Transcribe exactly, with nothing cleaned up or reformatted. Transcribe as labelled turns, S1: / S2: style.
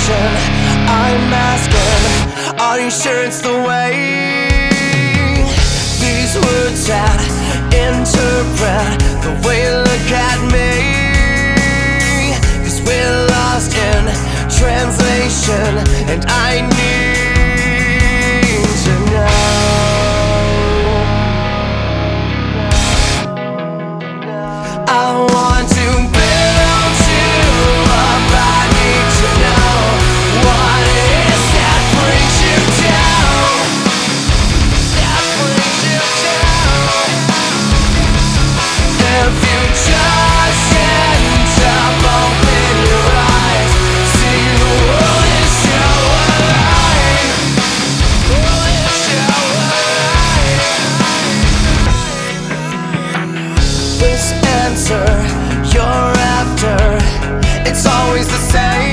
S1: question I'm asking, are you sure it's the way these words that interpret the way you look at me? 'Cause we're lost in translation, and I need to know. I want to build you up, I need to know what it is that brings you down, that brings you down. If you just end up, open your eyes, see the world is so alive, world is so alive. This answer you're after, it's always the same.